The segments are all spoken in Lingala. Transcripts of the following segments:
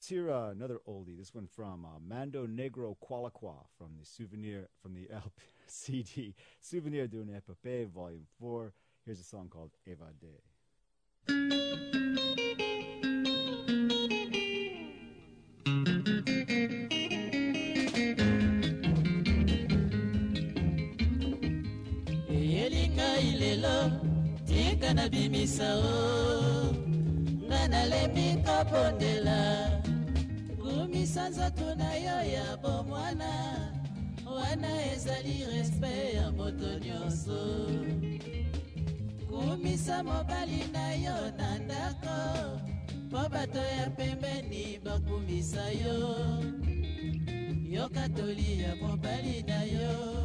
Hear another oldie. This one from Mando Negro Qualaqua from the LP, CD Souvenir d'une Epopée, Volume 4. Here's a song called Evade. Elinga ilelo tika na bimisa o ngana lembi kapondela kumisa nzoto na yo ya bomwana wana ezali respect ya moto nyonso kumisa mobali na yo na ndako po bato ya pembeni bakumisa yo yoka toli ya mobali na yo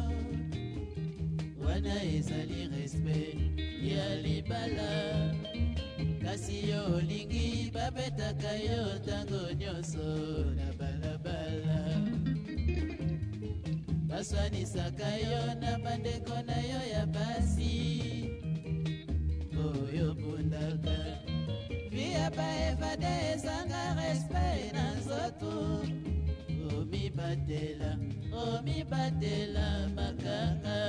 wana ezali respect ya libala kasi yo olingi babetaka yo tango nyonso na balabala baswanisaka yo na bandeko na yo ya basi oyo bundaka via baevade ezanga respect na nzoto omibatela makanga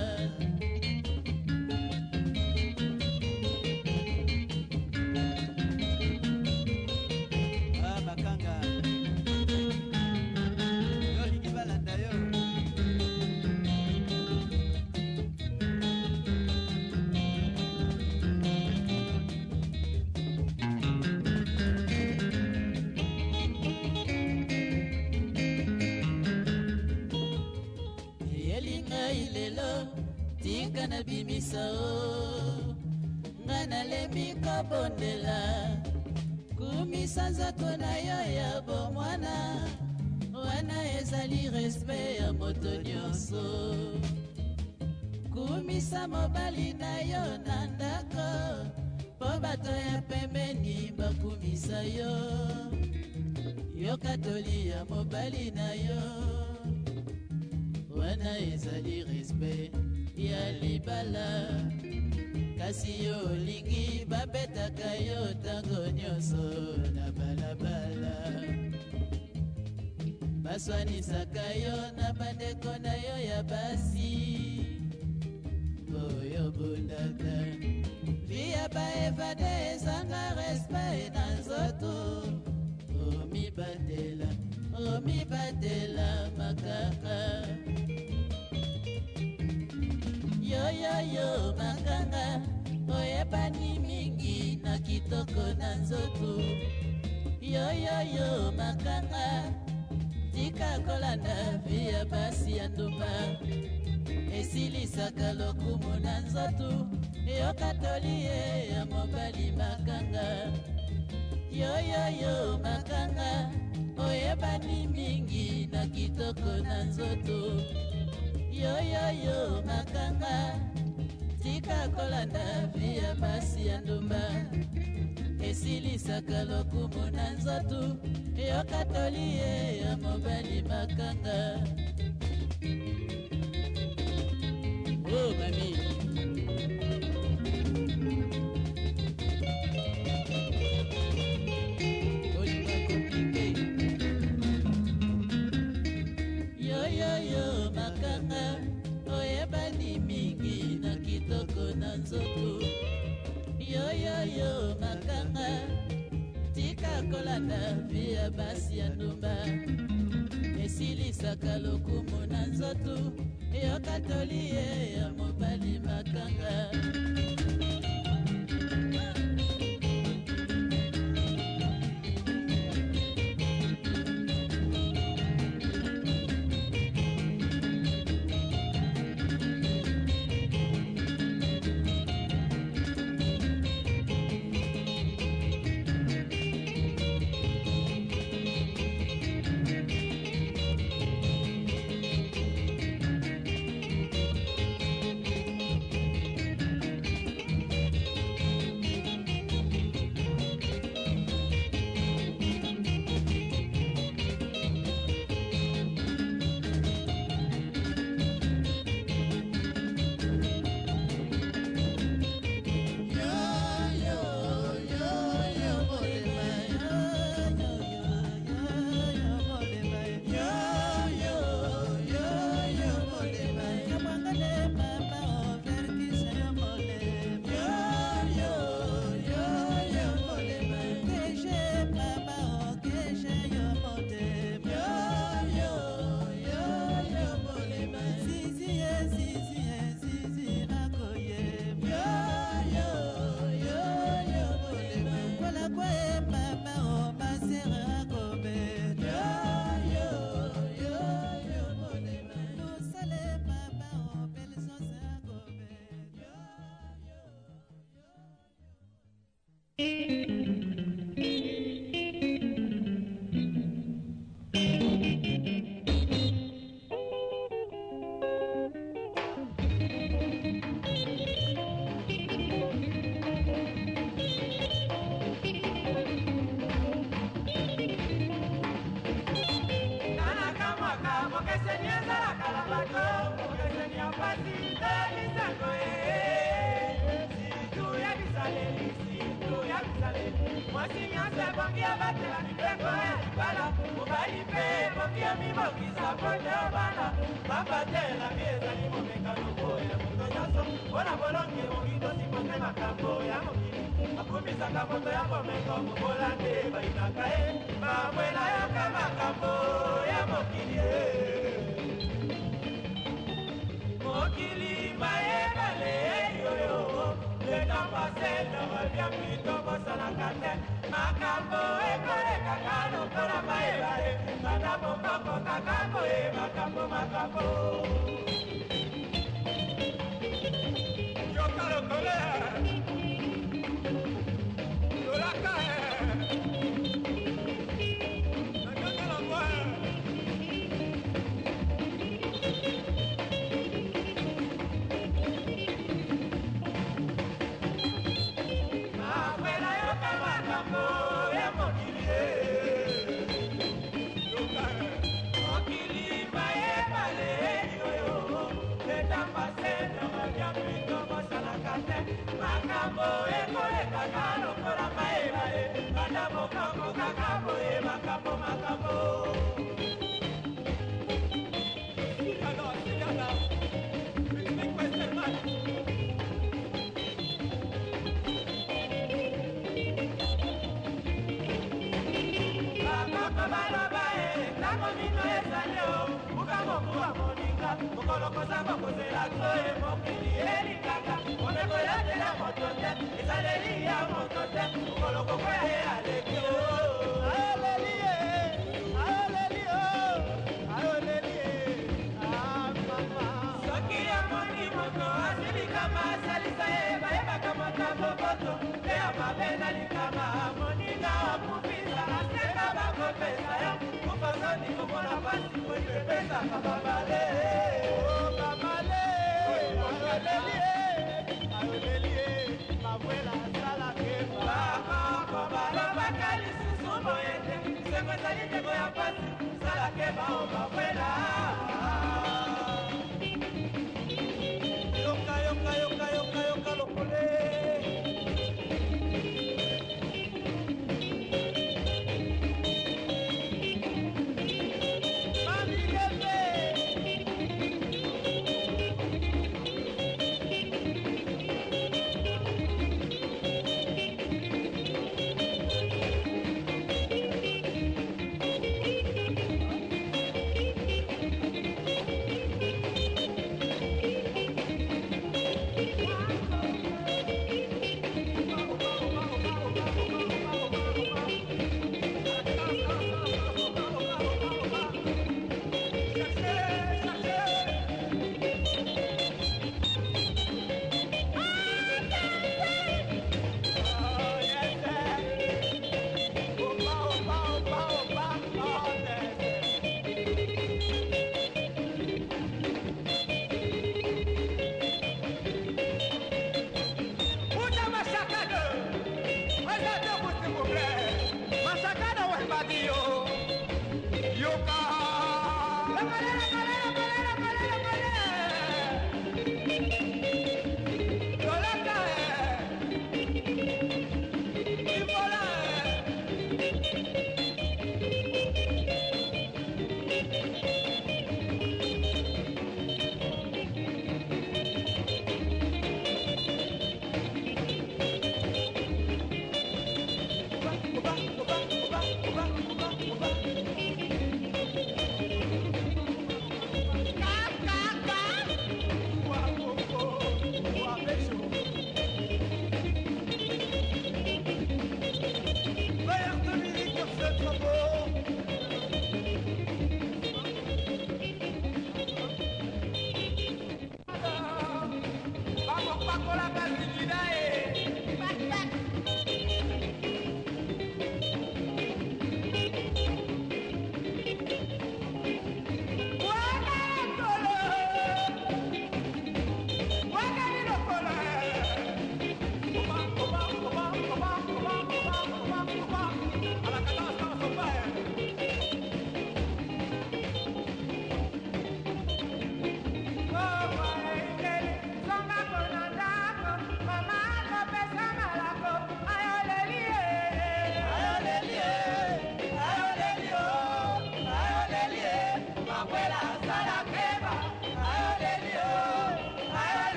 tika na bimisa o ngana lembi kabondela kumisa nzoto na yo ya bomwana wana ezali respect ya moto nyonso kumisa mobali na yo na ndako po bato ya pembeni bakumisa yo yoka toli ya mobali na yo wana ezali respect ya libala kasi yo olingi babetaka yo tango nyonso na balabala baswanisaka yo na bandeko na yo ya basi oyo bundaka via baevade ezanga respect na nzoto omibatela makaka yoyoyo makanga oyebani mingi na kitoko na nzoto yoyoyo makanga tika kolanda via basi ya ndumba esilisaka lokumu na nzoto yoka toli ye ya mobali makanga yoyoyo makanga oyebani mingi na kitoko na nzoto yoyoyo makanga tika kolanda via basi ya ndumba esilisaka lokumu na nzoto yoka toli ye ya mobali makanga oh mami yoyoyo makanga oyebani mingi na kitoko na nzoto yoyoyo makanga tika kolanda via basi ya ndumba esilisaka lokumu na nzoto yoka toli ye ya mobali makanga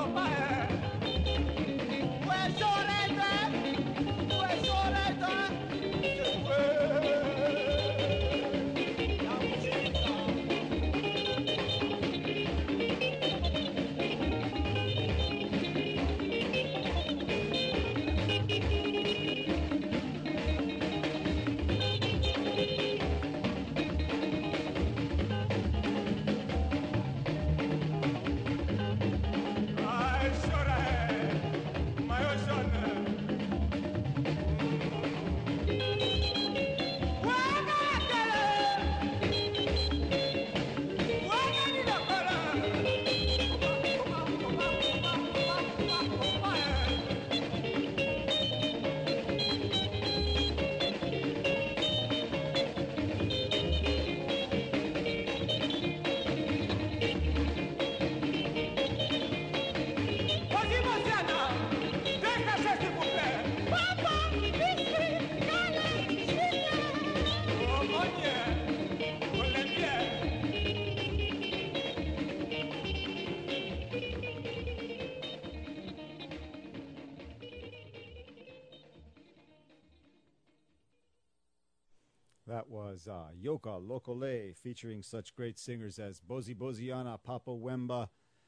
That was Yoka Lokole, featuring such great singers as Bozi Boziana, Papa Wemba,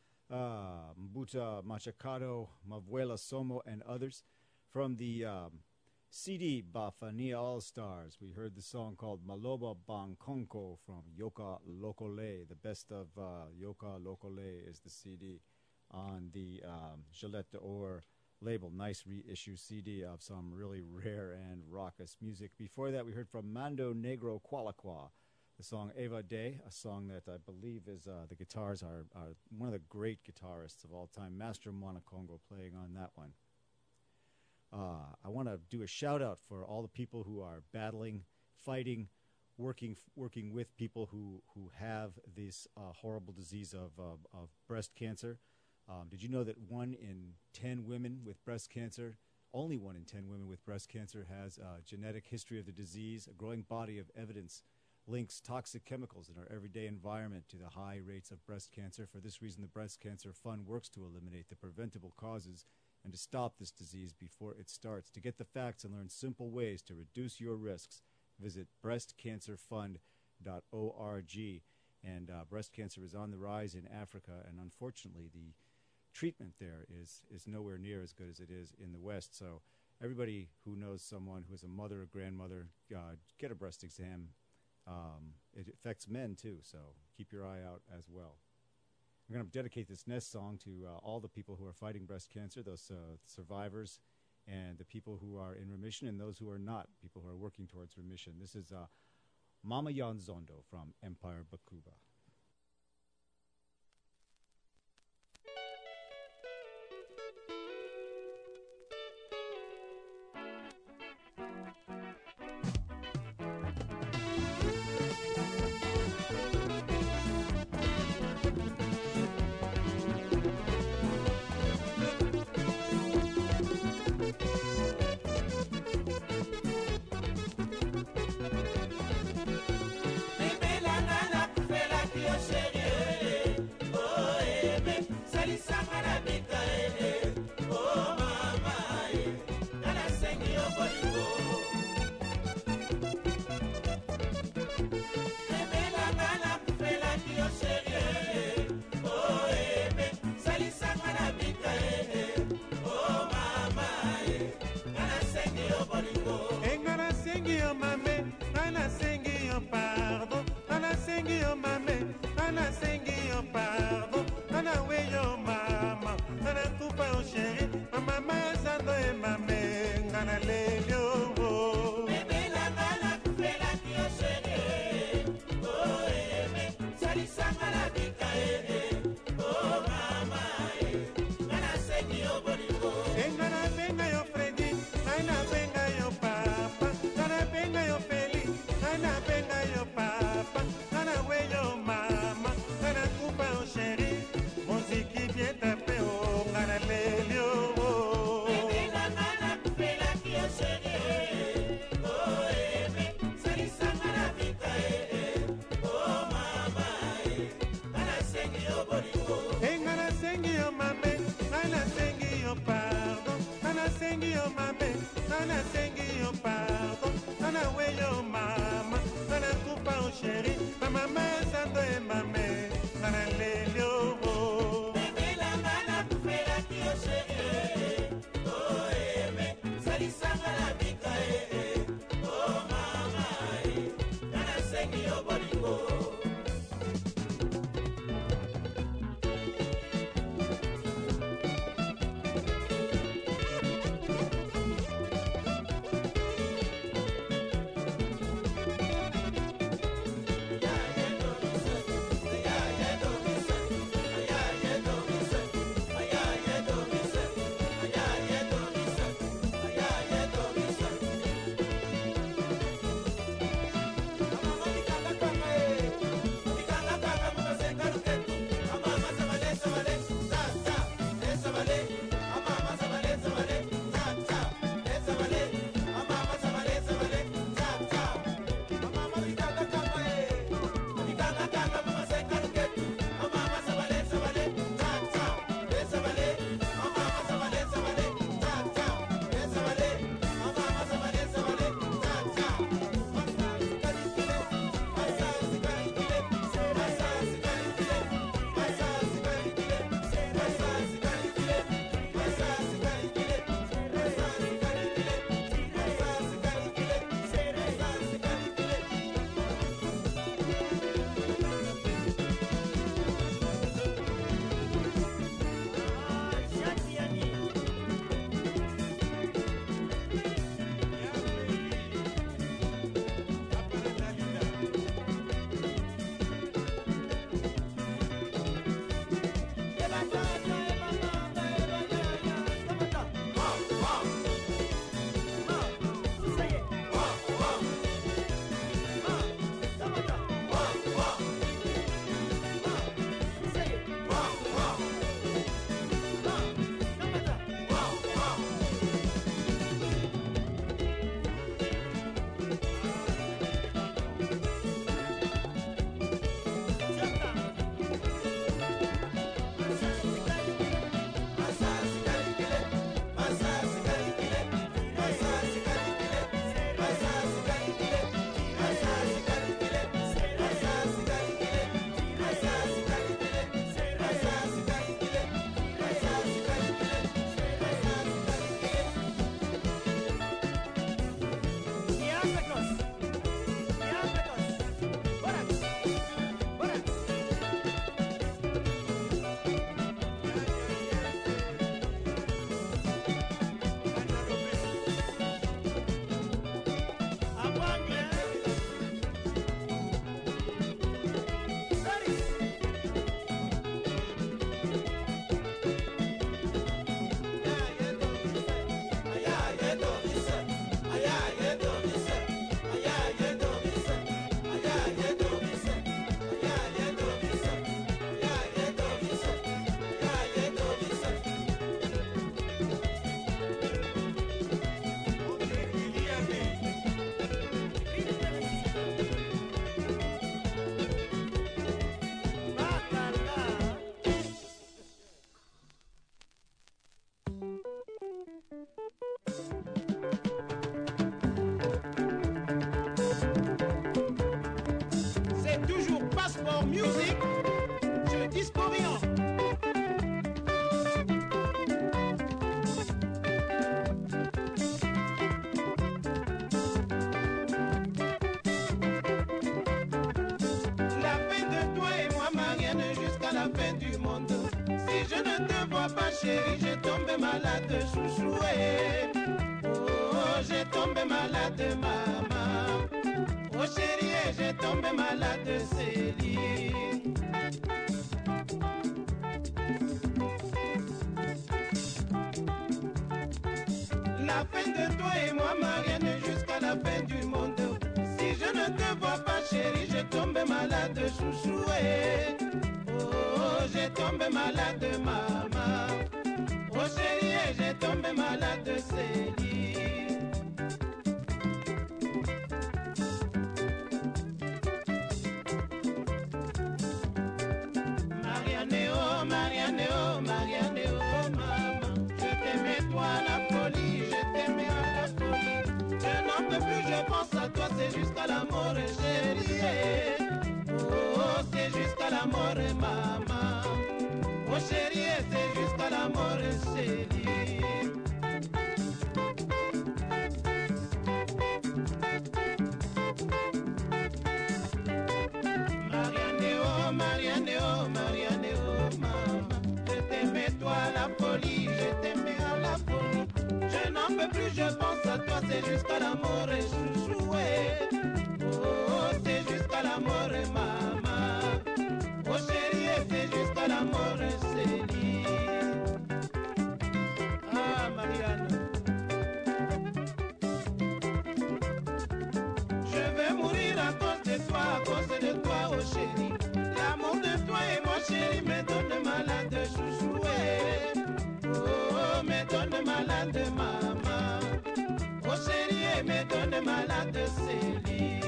Mbuta Machacado, Mavuela Somo, and others. From the CD Bafania All Stars, we heard the song called Maloba Bangkonko from Yoka Lokole. The best of Yoka Lokole is the CD on the Gillette d'Or label. Nice reissue CD of some really rare and raucous music. Before that, we heard from Mando Negro Qualaqua, the song Eva Day, a song that I believe is the guitars are one of the great guitarists of all time, Master Mwanakongo, playing on that one. I want to do a shout out for all the people who are battling, fighting, working with people who have this horrible disease of breast cancer. Did you know that 1 in 10 women with breast cancer, only 1 in 10 women with breast cancer has a genetic history of the disease? A growing body of evidence links toxic chemicals in our everyday environment to the high rates of breast cancer. For this reason, the Breast Cancer Fund works to eliminate the preventable causes and to stop this disease before it starts. To get the facts and learn simple ways to reduce your risks, visit breastcancerfund.org. And breast cancer is on the rise in Africa, and unfortunately, the treatment there is nowhere near as good as it is in the West. So everybody who knows someone who is a mother or grandmother, get a breast exam. It affects men too, so keep your eye out as well. I'm going to dedicate this next song to all the people who are fighting breast cancer, those survivors, and the people who are in remission, and those who are not, people who are working towards remission. This is Mama Yanzondo from Empire Bakuba. Fela yo mame, nana sengi yo pardon, nana we yo mama, nana kupa o chéri, ma mama sando e mame, nana lele o o. Bébé la nana poufela ki o chéri, oh eme, salisanga la bika oh mama nana sengi yo bolingo. Chérie, j'ai tombé malade, chouchoué. Oh, j'ai tombé malade, maman. Oh chérie, j'ai tombé malade, Céline. La fin de toi et moi, Marianne, jusqu'à la fin du monde. Si je ne te vois pas, chérie, j'ai tombé malade, chouchoué. Oh, j'ai tombé malade, maman. Oh chérie, j'ai tombé malade, Céline. Marianne, oh, Marianne, oh, Marianne, oh, maman. Je t'aimais, toi, la folie, je la folie, je t'aimais à la folie. Je n'en peux plus, je pense à toi, c'est jusqu'à la mort et chouchoué. Oh, c'est jusqu'à la mort et maman. Oh chérie, c'est jusqu'à la mort et Céline. Ah Marianne, je vais mourir à cause de toi, oh chérie. L'amour de toi et moi chérie me donne malade chouchoué. Oh, me donne malade maman. Oh chérie, me donne malade Céline.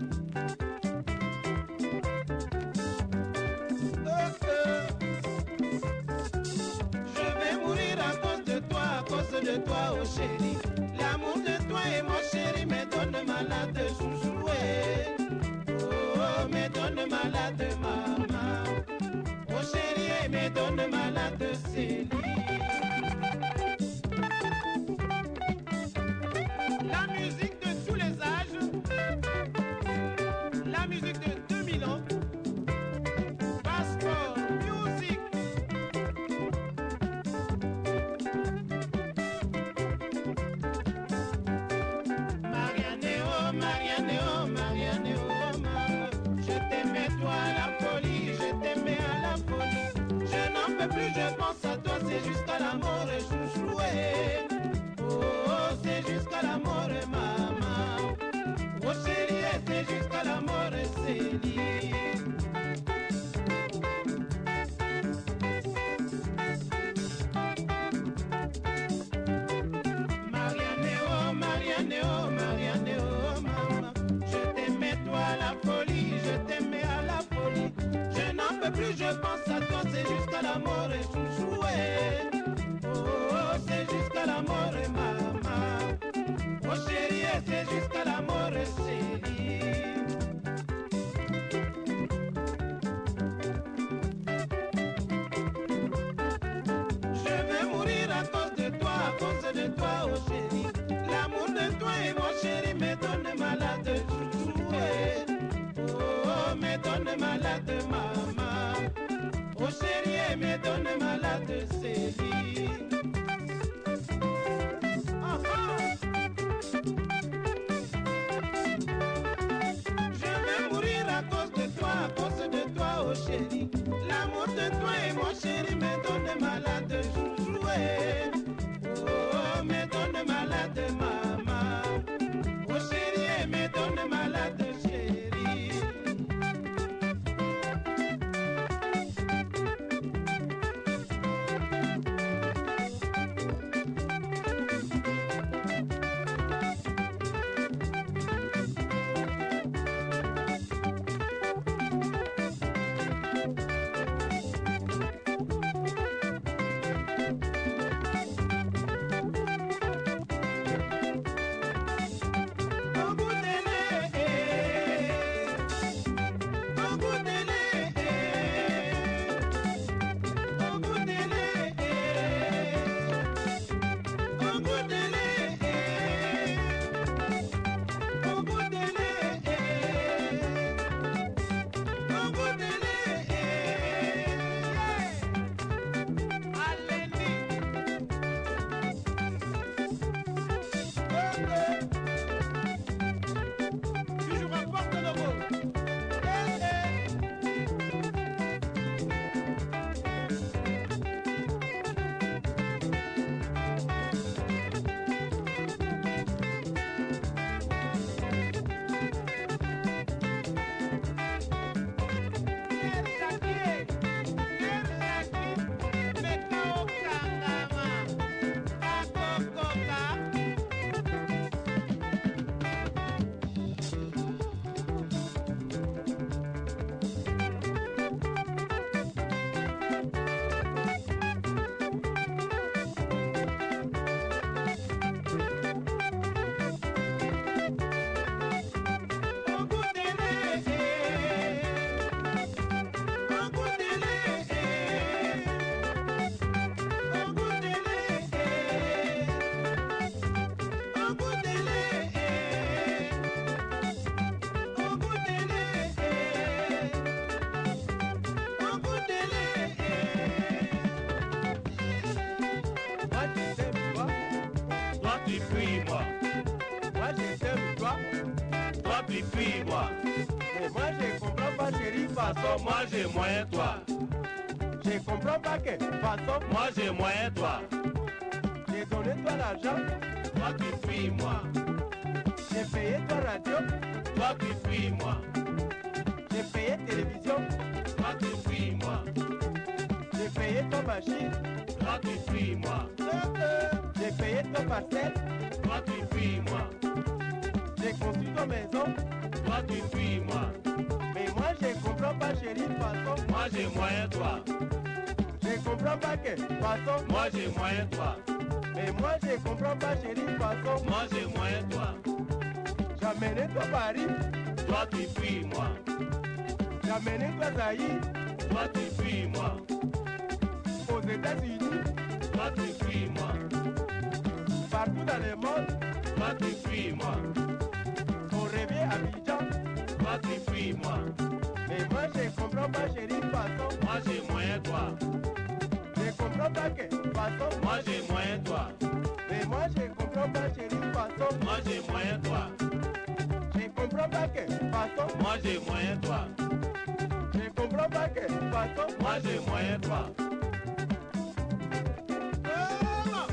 De toi, oh chérie, l'amour de toi et moi chérie me donne malade chouchoué. Oh, me donne malade maman. Oh chérie, me donne malade Céline. La musique de tous les âges, la musique de 2000 ans. Passeport Music. Je pense à toi, c'est jusqu'à la mort et chouchoué. Oh, c'est jusqu'à la mort et maman. Oh chérie, c'est jusqu'à la mort et Céline. Marianne, oh Marianne, oh Marianne, oh maman. Je t'aimais toi à la folie, je t'aimais à la folie. Je n'en peux plus, je pense à toi, c'est jusqu'à la mort et chouchoué. Oh, c'est jusqu'à la mort et maman. Oh chérie, c'est jusqu'à la mort et chérie. Je vais mourir à cause de toi, oh chérie. L'amour de toi et mon chéri me donne malade chouchoué. Oh, me donne malade maman. façon, moi j'ai moyen toi. Je comprends pas quelle façon. Moi j'ai moyen toi. J'ai donné toi l'argent. Toi tu fuis moi. J'ai payé toi radio. Toi tu fuis moi. J'ai payé télévision. Toi tu fuis moi. J'ai payé ton machine. Toi tu fuis moi. J'ai payé ton parcelle. Toi tu fuis moi. J'ai construit ton maison. Toi tu fuis moi. Mais moi je comprends pas chérie façon. Moi j'ai moyen toi. Je comprends pas quelle façon. Moi j'ai moyen toi. Mais moi je comprends pas chérie façon. Moi j'ai moyen toi. J'ai amené toi Paris. Toi tu fuis moi. J'ai amené toi Zaïre. Toi tu fuis moi. Aux États-Unis. Toi tu fuis moi. Partout dans le monde. Toi tu fuis moi. On revient à Abidjan. Toi tu fuis moi. Mais moi je comprends pas chérie façon. Moi j'ai moyen toi. Je comprends pas quelle façon. Moi j'ai moyen toi. Mais moi je comprends pas chérie façon. Moi j'ai moyen toi. Je comprends pas quelle façon. Moi j'ai moyen toi. Je comprends pas quelle façon. Moi j'ai moyen toi. Ah!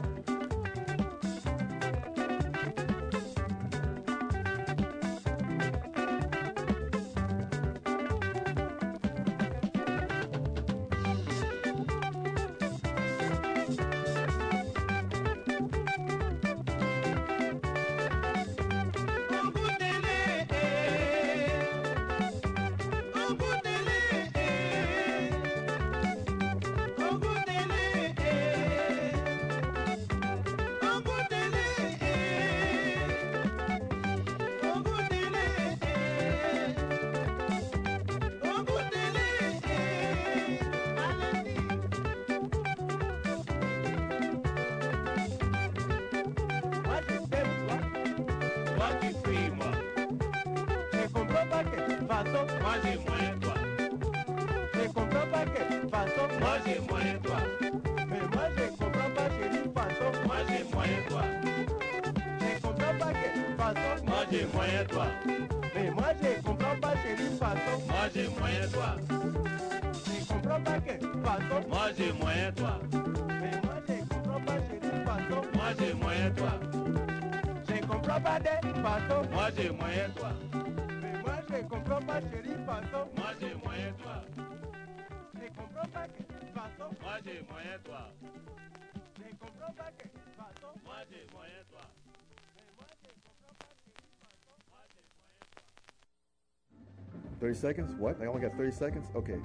30 seconds? What? I only got 30 seconds? Okay.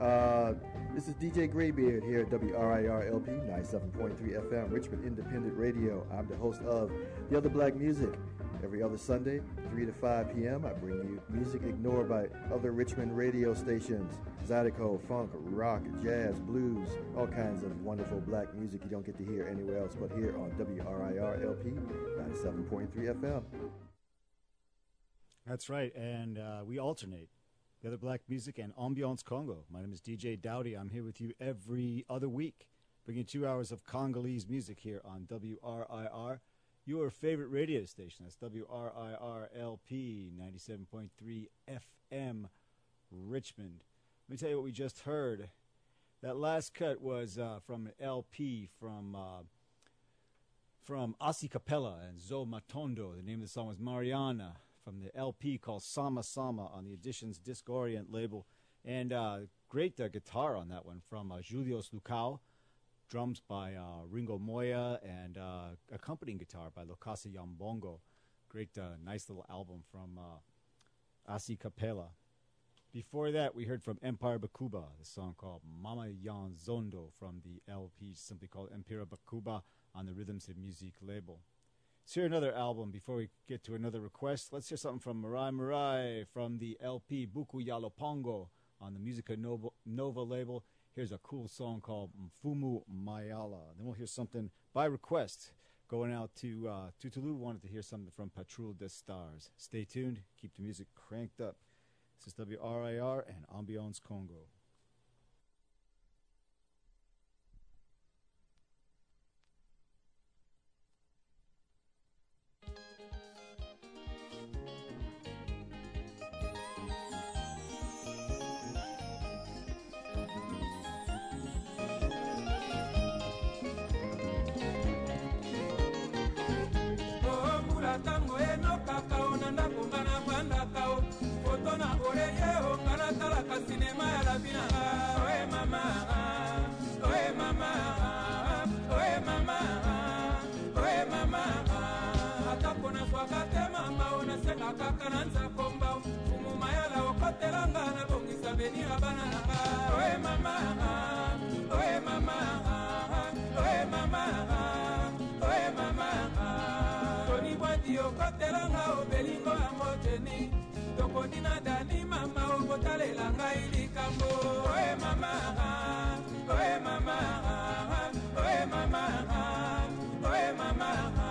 This is DJ Graybeard here at WRIR-LP 97.3 FM, Richmond Independent Radio. I'm the host of The Other Black Music. Every other Sunday, 3 to 5 p.m., I bring you music ignored by other Richmond radio stations. Zydeco, funk, rock, jazz, blues, all kinds of wonderful black music you don't get to hear anywhere else but here on WRIR-LP 97.3 FM. That's right, and we alternate The Other Black Music and Ambiance Congo. My name is DJ Dowdy. I'm here with you every other week, bringing 2 hours of Congolese music here on WRIR, your favorite radio station. That's WRIR-LP 97.3 FM, Richmond. Let me tell you what we just heard. That last cut was from an LP from Asi Capella and Zo Matondo. The name of the song was Mariana, from the LP called Sama Sama on the Editions Disc Orient label. And great guitar on that one from Julius Lucao, drums by Ringo Moya, and accompanying guitar by Lokasa Yambongo. Great, nice little album from Asi Capella. Before that, we heard from Empire Bakuba, the song called Mama Yan Zondo from the LP simply called Empire Bakuba on the Rhythms of Music label. Let's hear another album before we get to another request. Let's hear something from Marai Marai from the LP Buku Yalopongo on the Musica Nova label. Here's a cool song called Mfumu Mayala. Then we'll hear something by request going out to Tutulu. Wanted to hear something from Patrul des Stars. Stay tuned. Keep the music cranked up. This is WRIR and Ambiance Congo. nasenga kaka na nzakomba fumu mayala okotelanga na bongisa benira bana nanga oe mama oe mama oe mama oe mama toni bwati okotelanga obelingo yango jeni tokodina dani mama okotalelanga ilikambo oe mama oe mama oe mama oe mama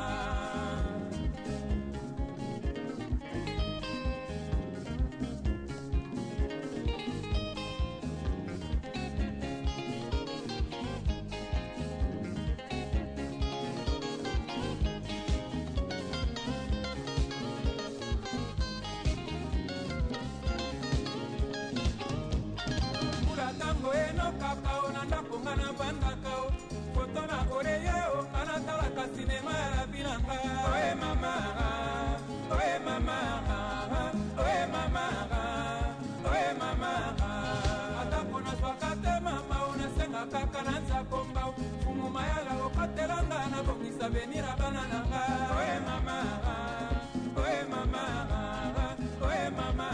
na bandakao foto na oreye o kana tala ka sinema ya la bilanga oe mama oe mama oe mama oe mama atako na swakate mama unasenga kaka na nzakomba fumu mayala okatelanga na bongisa benira bana nanga oe mama oe mama oe mama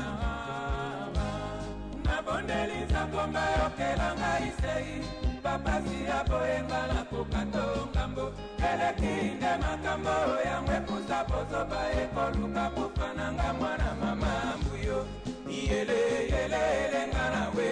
na bondeli nzakomba yokelanga isei papasi ya boyenga na kukato ngambo elekinde makambo yangwe kusa pozoba ekoluka bufananga mwana mama mbuyo iyele yele elenga nawe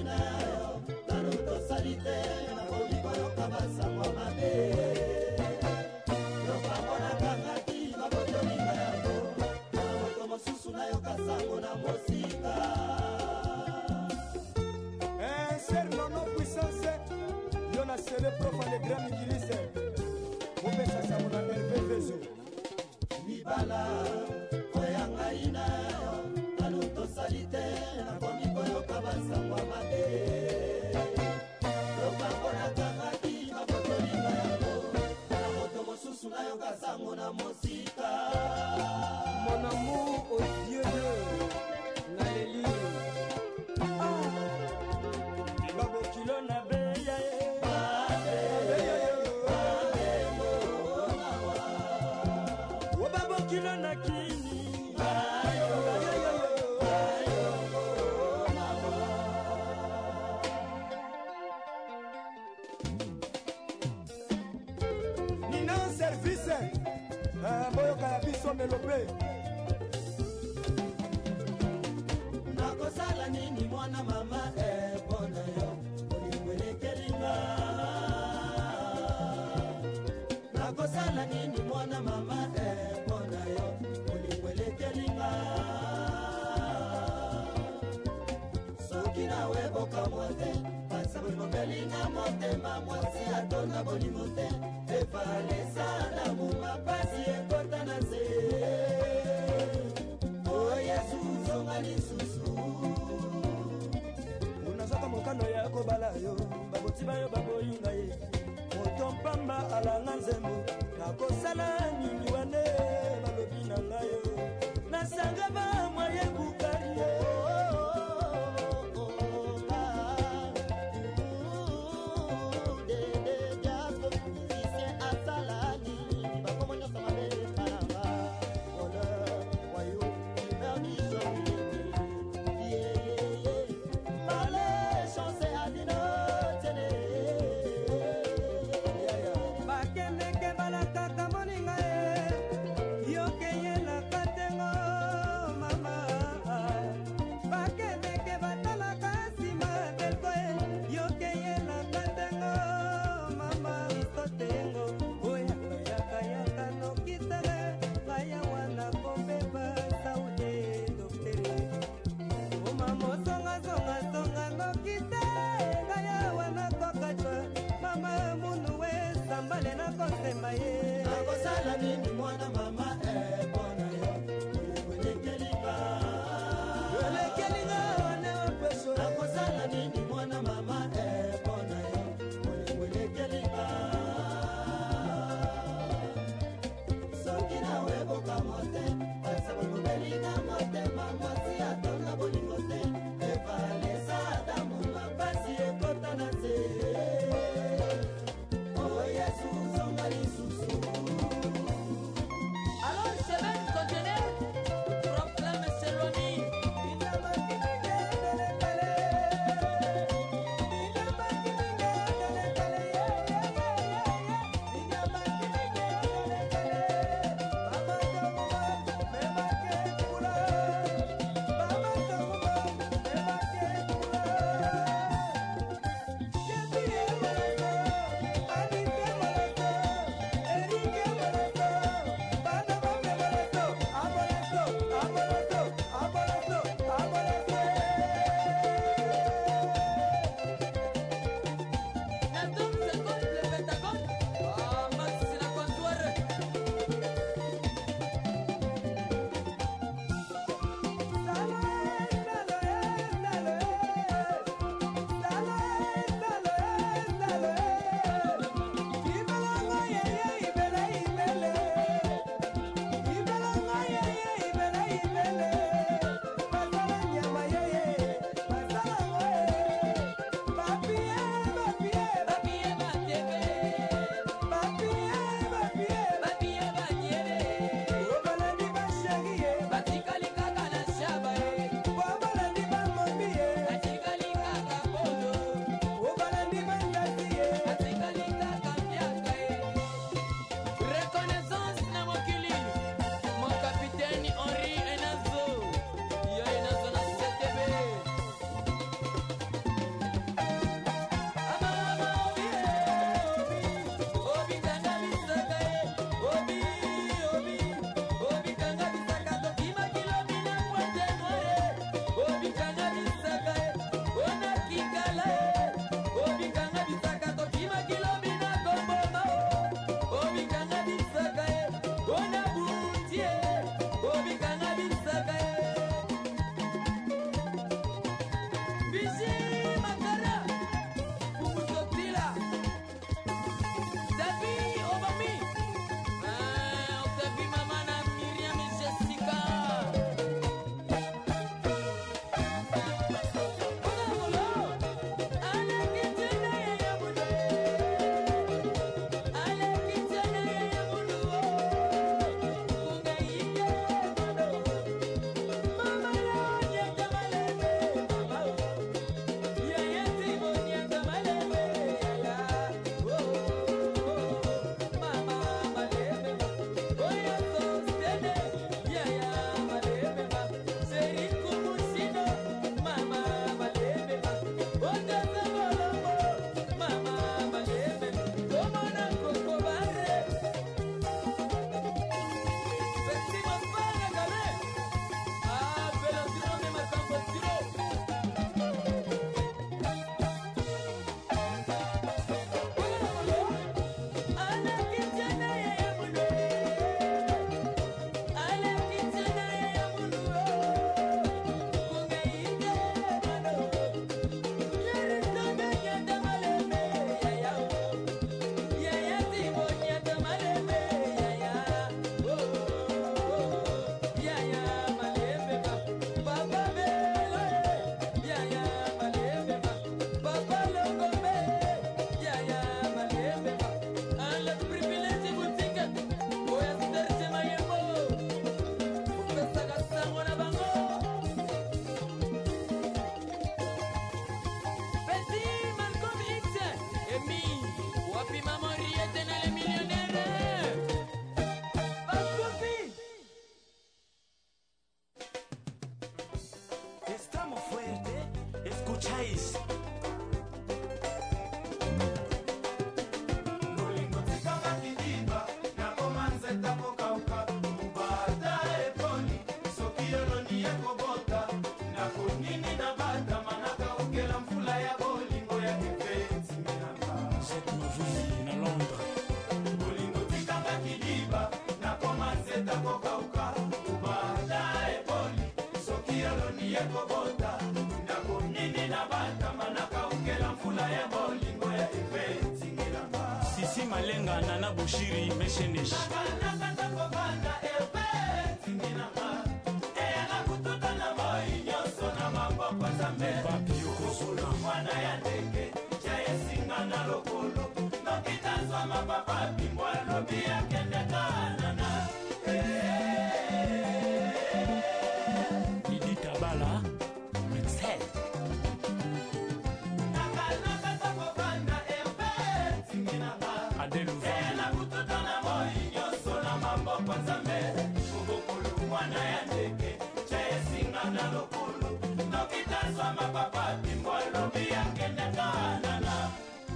Le prof en grand utilise Mopesa samona Hervé Vezo Libala Koyanga ina Taluto salite Nakomi koyoka basangwa mabe Lopango na kakaki Makoto linga yango Nakoto mosusu na yoka sango na mosika Mon amour aux yeux bleus Naléli Babo kilo na beya Nina service boyoka ya biso melope nakosala nini mwana mama mpona yo olingwelekelinga nakosala nini mwana mama mpona yo olingwelekelinga soki nawe bokamwa te pasa bolimobelinga motema mwasi atonda bolimo te evalesana mumapasi ekota na se o yesu zonga lisusu unazaka mokano ya kobala yo baboti bayo baboyinga ye moto mpamba alanga nzembo nakosala nini wane balobi na ngayo nasanga bamwaye bukali ye Mama Chase. Sisi Malenga Nana Bushiri Meshenish. Papi Yokozuna mwana ya ndeke chaye singa na lokolo nokitazwa mapapa bimwa lobi yakende kanana Didi Tabala Mixel Adelu Vana kututana moi nyoso na mambo kwa zambe Kubukulu mwana ya ndeke chaye singa na lokolo nokitazwa mapapa bimwa lobi yakende kanana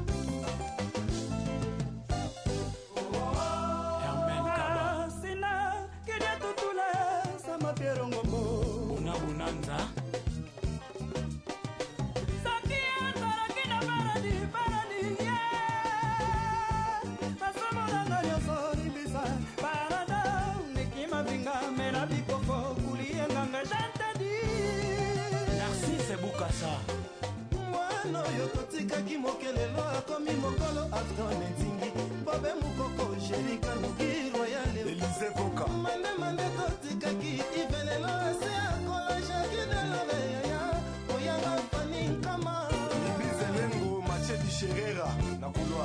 Hermen Kaba Sina kidia tutula sama pierongombo Una Bunanza Sakia tarakina baradi baradi yeah Masamolanga nyosori bisa barada Nikima vinga mera bikofo kulienganga jantadi Narcisse Bukasa mwana oyo totikaki mokelelo akomi mokolo afton etingi bobe mokoko sherika noki royale Elise Voka mande totikaki ivelelo ase akola jaki de loreya oyanga fani nkama Ibizelengo Machedi Sherera na couloir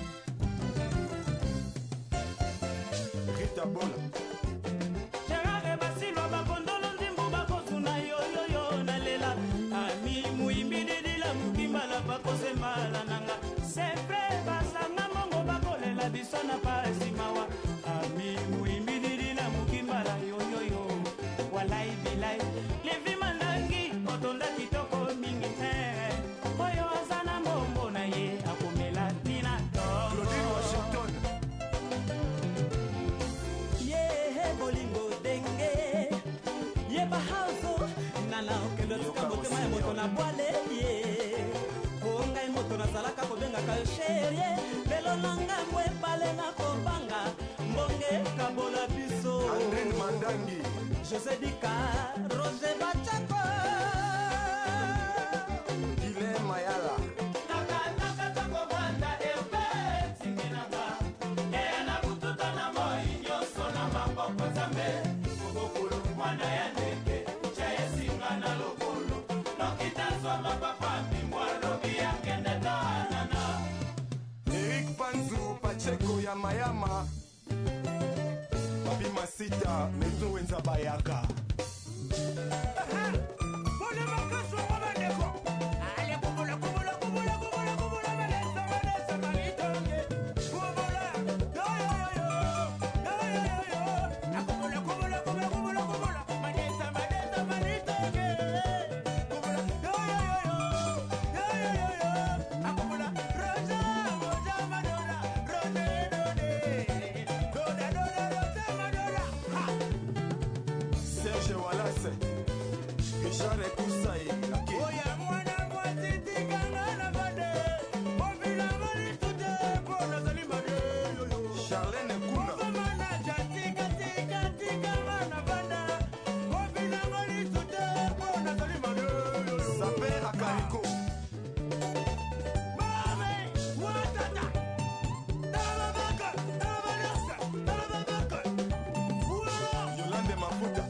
Rita Bola Gerard Basilwa bakondolo ndimbu bakosuna yoyoyo nalela Ami muimbididila mukimbala bakosembala nanga Sempre basanga mongo bakolela biso na pasimawa Ami muimbididila mukimbala yoyoyo Walai bilai Levi mandangi otonda kitoko mingi Oyo azana mbombo na ye akomela tina Claudine Washington Ye bolingo denge Ye bahazo Nana okelo tika motema ya moto na boale Ye Ongai moto na salaka kobenga ka sherie Lelo nanga mwe pale na kopanga Mbonge kabola biso Andrine Mandangi José Dika Roger Bachako Guilain Mayala Eric Panzu Pacheco ya Mayama Papi Masita Meto Wenza Bayaka Serge Wallace Richard Ekusayi Ake Charlene Kuna Saper Akariko Yolande Mafuta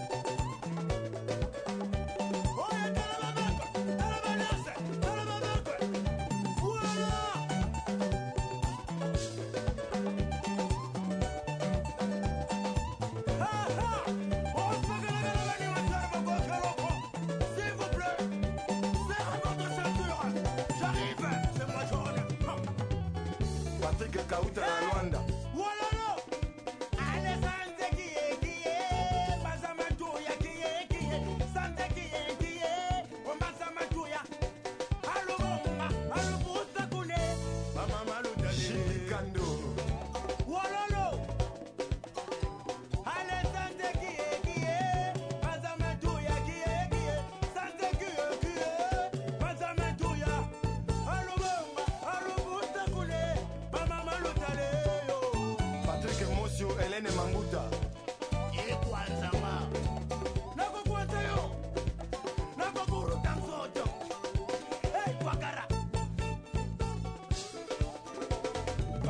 Patrick Kauta na Luanda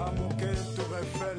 Amoke Tour Eiffel.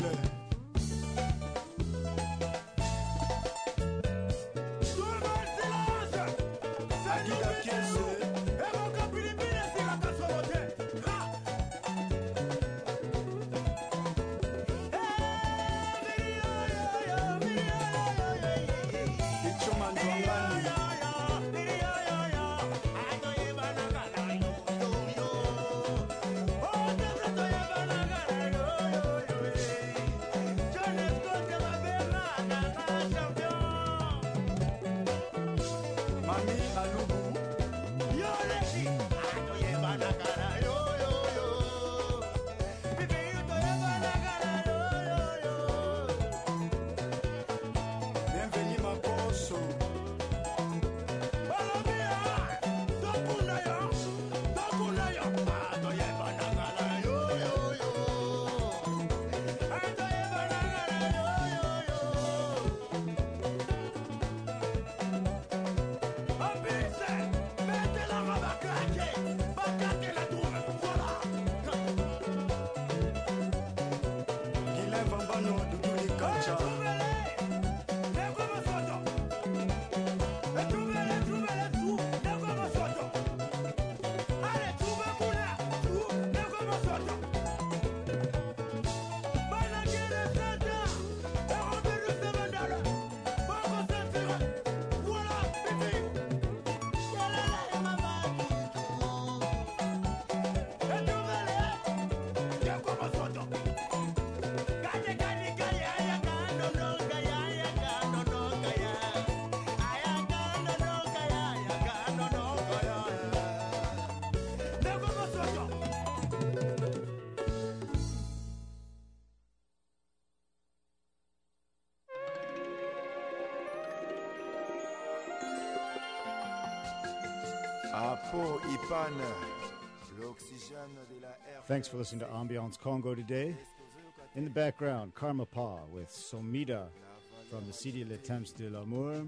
Thanks for listening to Ambiance Congo today. In the background, Karma Pa with Somida from the CD Le Temps de l'Amour.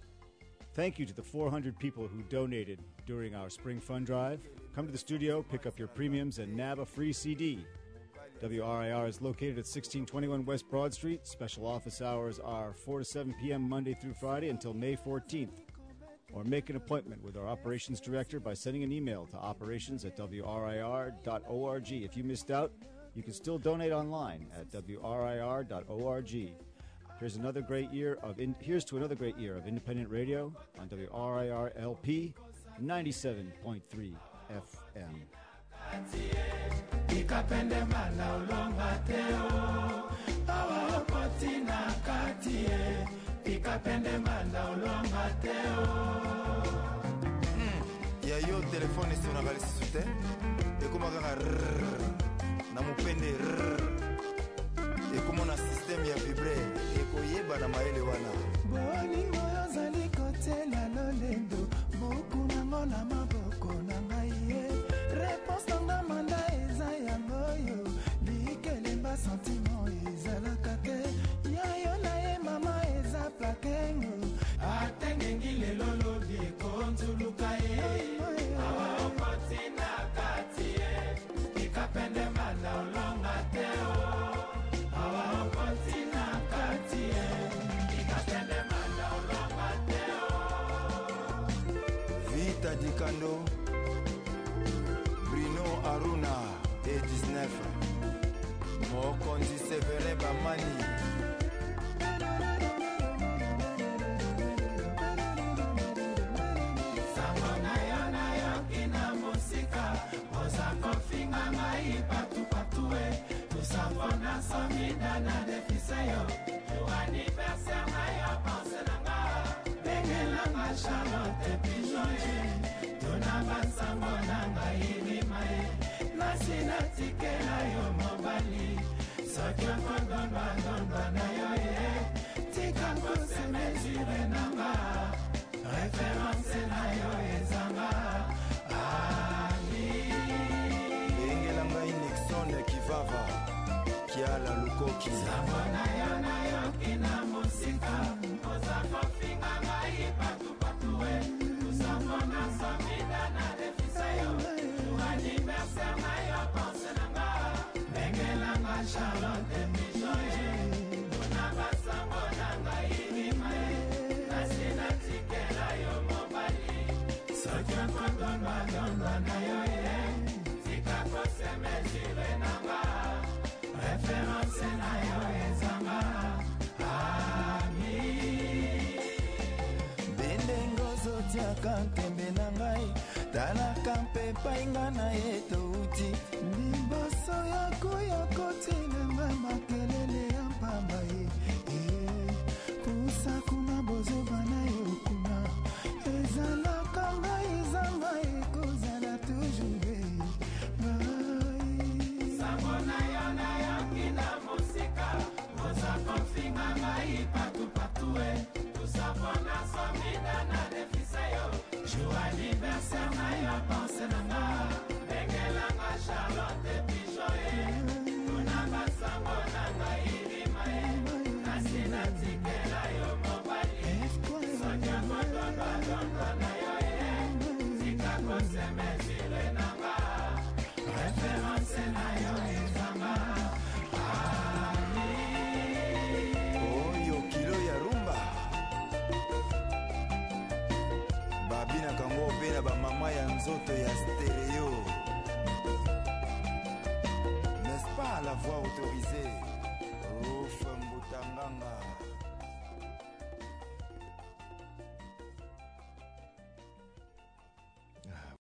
Thank you to the 400 people who donated during our Spring Fund Drive. Come to the studio, pick up your premiums, and nab a free CD. WRIR is located at 1621 West Broad Street. Special office hours are 4 to 7 p.m. Monday through Friday until May 14th. Or make an appointment with our operations director by sending an email to operations@wrir.org. If you missed out, you can still donate online at wrir.org. Here's to another great year of independent radio on WRIR LP 97.3 FM. Ya yo telefone si unakalisi sute ekuma kaka na mupende ekuma na system ya vibre ekoyeba na maele wana bolingo yozali kotela lolendo buku nango na maboko na ngai ye réponse nanga manda eza yango yo likelemba sentiment ezalaka te yayo na ye mama eza plakengo atengengi lelo lobi ekonzuluka ye awa okotina kati ye ikapende manda olonga te o awa okotina kati ye ikapende manda olonga te o Vita Dikando Bruno Aruna et 19 Mokonzi Severe Bamani Somida na defiseyo Yo anniversaire na yo pense nanga Bengela nga Charlotte Pijoye Tuna bansango nanga ilimae Nasina tikela yo mobali Sokyo kondondwa na yo ye Tika kose mesure nanga Référence na yo ezanga Ali Bengela nga Nixon Kivava Kiala Lukoki Sabona yana kina musika Oza kofinga ngai patu-patue Usafona samida na defisa yo Anniversaire na yo pense nanga Bengela nga Charlotte Mijoye Muna basango nanga irimae Nasi natikela yo mobali Sokia kondonwa dondwa na yo ye Tika kose mezile nanga Reference na yo ezanga Ami Bendengo zotiaka nkembe na ngai Talaka mpe painga na ye touti Liboso yako kotelenga makelele ya mpamba ye Pusa kuna bozoba na yo kuna Ezalaka ngai ezanga ekozala toujours Sango na yo kina musika Moza konfinga ngai patu patue Tusapona somida na defisa yo Joua anniversaire na yo pense na nga Bengelanga Charlotte Pijoye Tuna basango na nga irimae Nasi natikela yo mobali Sokia kodondwa dondwa na yo ye Tika kose mezile na nga Reference na yo ezanga Oyo kilo ya rumba Babina kango pena ba mama ya nzoto ya stereo N'est-ce pas la voix autorisée